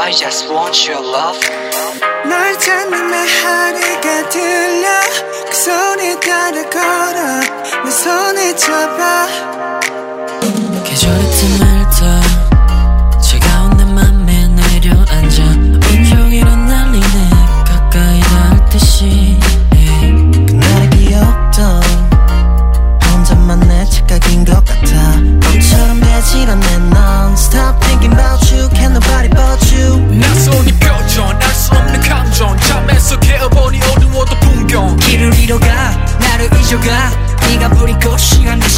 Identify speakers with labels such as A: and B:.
A: I just want your love.
B: 널 찾는 메아리가 들려 그 손에 따라 걸어 내 손을 잡아
C: 계절의 틈을 타 차가운 내 맘에 내려앉아 온종일 흩날리네 가까이 닿을 듯이
D: 그날의 기억도 혼자만 내 착각인 것 같아 너처럼 되질 않네 Non-stop thinking about you Can't nobody but you
E: 낯선 이 표정 알 수 없는 감정 잠에서 깨어보니 어두워도 풍경
B: 길을 잃어가 나를 잊어가 네가 부린 그 시간 내